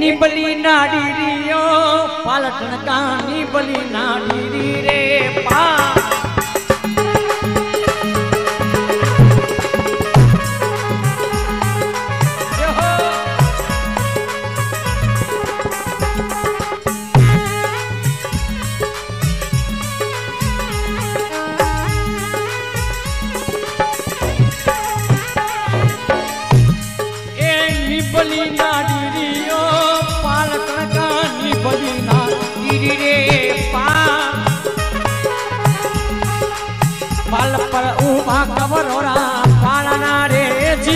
निबली नाड़ी रियो पालटन का निबली नाड़ी रे पा निबली नाड़ी रियो पालटन का निबली नाड़ी रे पा पाल पर उभा कवरोरा पालना रे जी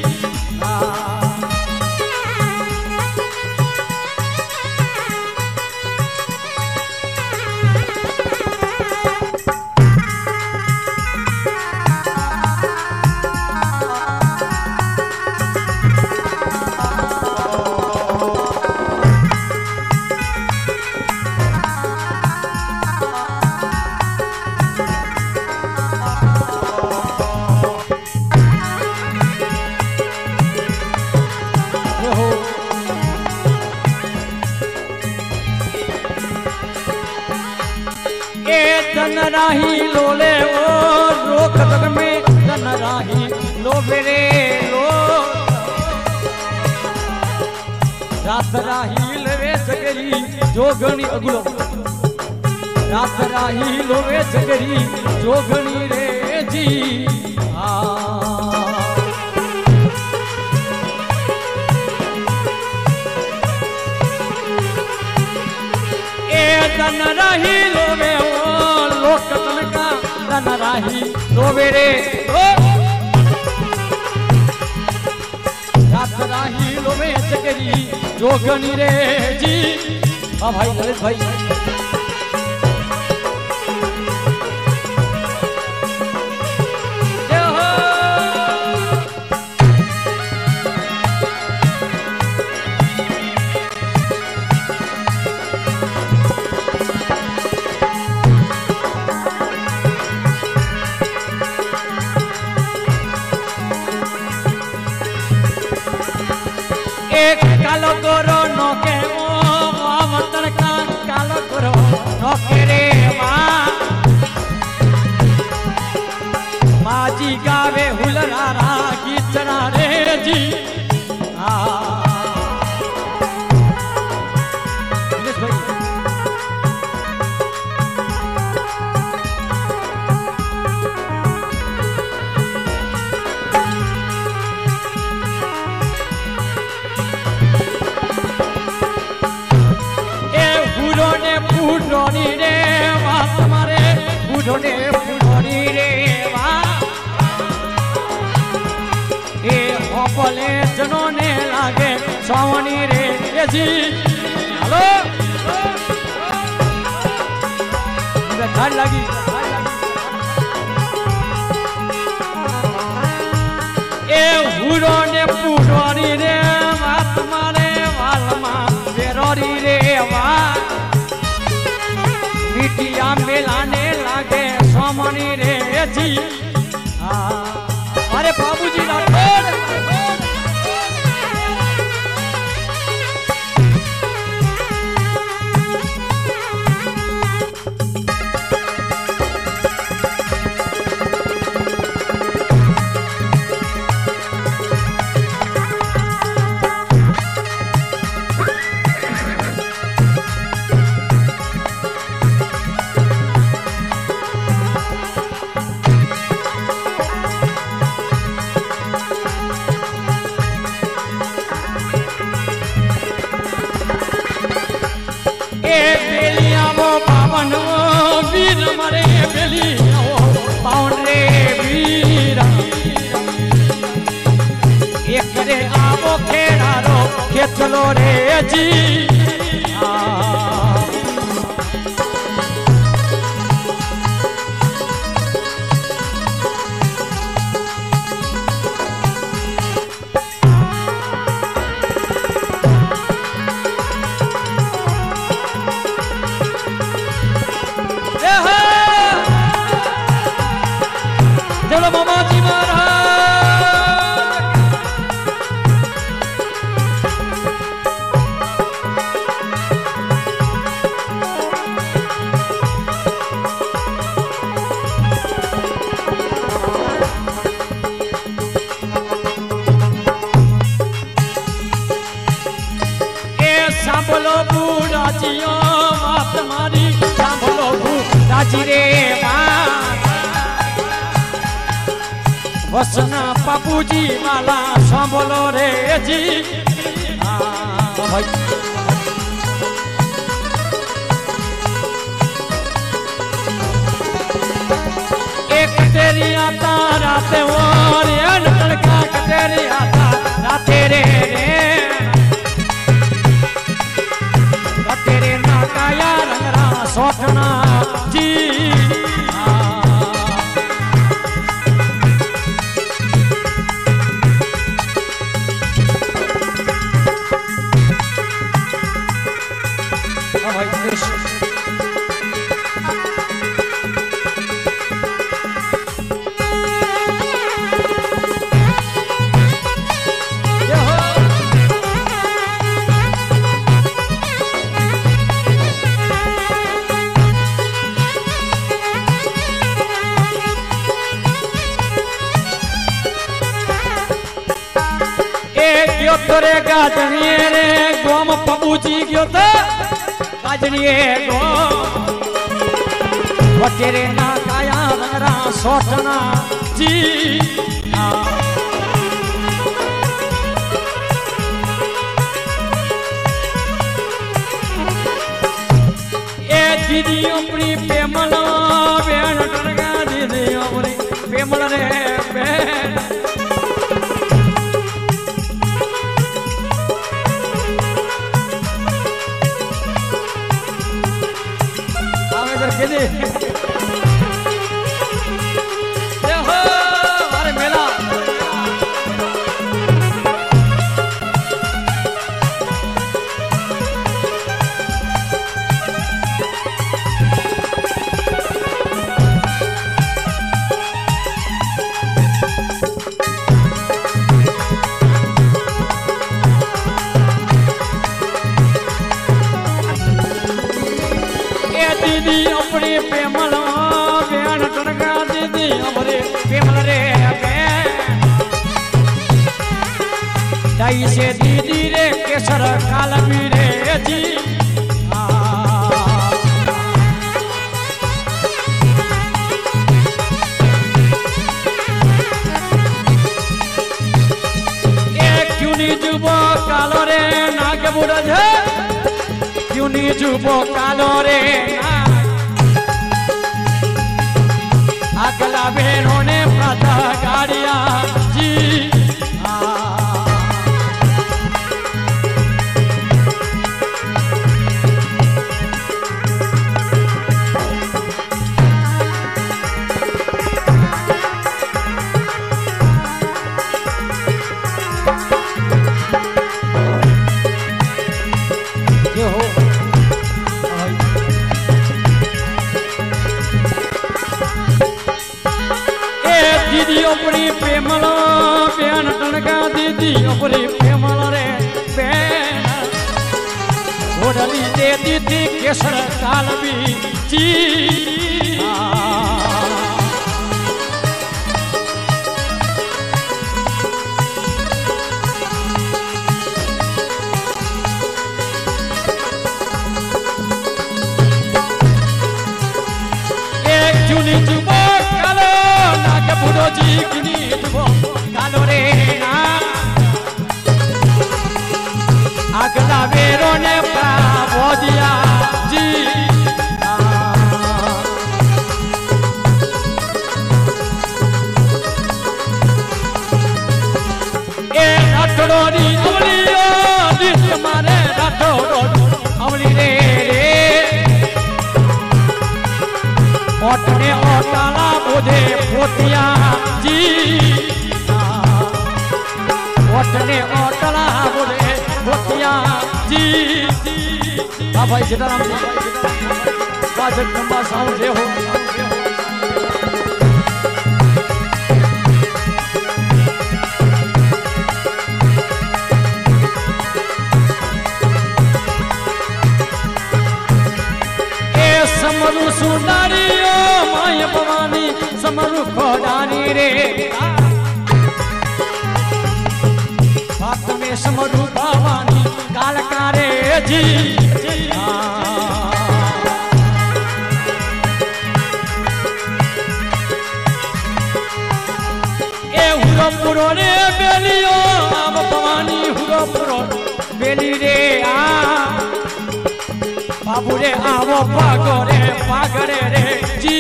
धन राही लोले ओ रोक तक में धन राही लो बेरे लो रात राही लवे सगरी जोगणी अगलो रात राही लोवे सगरी जोगणी रे जी धन राही लोवे लोकतन का धन राही लोवे रे रात राही लोवे चकरी जोगनी रे जी हाँ भाई ललित भाई एक कालो गोरो नोके ओ आवतन का कालो गोरो नोके रे माजी गावे हुलरारा गीतरा रे जी फुडोनी रे वा तुम्हारे फुडोनी रे वा ए होपले जनो ने लागे सोनी रे जी हेलो ठाड़ लगी ए हुडोने फुडोनी रे वा तुम्हारे वालमा बेरोरी रे वा मिटिया मिलाने लागे सोमनी रे जी अरे बाबूजी राठौड़ वीर मरे बेली पावन रे वीर एक रे आवो खेड़ारो खेचलो रे जी चलो मामा जी महाराज सांभलो बुराजियो बात मारी सांभलो बुराजी रे वसना बापूजी माला सांभलो रे जी एक तेरी आता राते और तड़का तेरी आता राते रे तेरे ना काया रंगरा सोटना जी तोरे गाजनिए रे गोम पबूजी गयो तो गाजनिए गो तेरे ना काया रंगरा सोटना जी ए दीदी अपनी पेमल बेन टनगा दीदी अपनी पेमल रे बेन अरे मेला दीदी अपनी पेमल बेन टनगा दीदी अपनी पेमल रे दाई से दीदी रे केसर कालमी रे जी क्यों नहीं जुबो कालो रे नाग बुढ़ा क्यों नहीं जुबो कालो रे अगला बहनों ने पता गाड़िया जी दीदी अपनी पेमल बेन टनका दीदी अपनी पेमल रे बेन ओढ़ली दे दीदी केसर कालमी जी एक चुनी चुबो जी कुनी तुमो कालो रे ना अगला बेरो ने प्रावो दिया जी ए राठोड़ी अमलियो दिस मारे राठोड़ी अमली रे ओटने ओटाला बोधे पोतिया जी ओटने ओटला बोधे पोतिया जी भाई सीताराम जी बाजट खंबा साउंड जे हो समरु सुंदरी ओ माय भवानी समरु खोदानी रे बात में समरु भवानी कालकारे जी ए हुरो पुरो रे बेलियो आम भवानी हुरो पुरो बेली रे आ बाबू रे आवो पागरे रे जी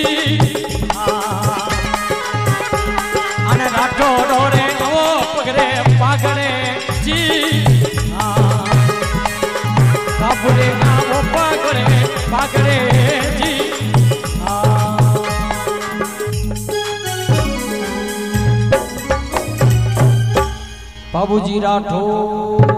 अने राठो रे आवो पागरे जी बाबू रे आवो पागरे जी बाबूजी राठौर